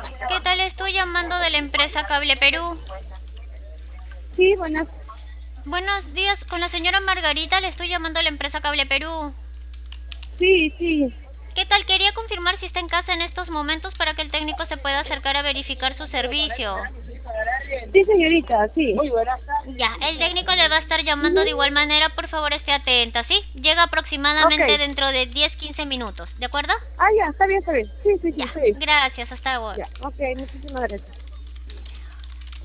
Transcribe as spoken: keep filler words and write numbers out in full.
¿Qué tal? Estoy llamando de la empresa Cable Perú. Sí, buenas. Buenos días, con la señora Margarita le estoy llamando de la empresa Cable Perú. Sí, sí. ¿Qué tal? Quería confirmar si está en casa en estos momentos para que el técnico se pueda acercar a verificar su servicio. Sí, señorita, sí. Ya, el técnico le va a estar llamando Ujú. de igual manera, por favor esté atenta, ¿sí? Llega Ok. aproximadamente dentro de diez quince minutos, ¿de acuerdo? Ah, ya, está bien, está bien. Sí, sí, sí, Ya, está bien. gracias, hasta luego. Ya, ok, muchísimas gracias.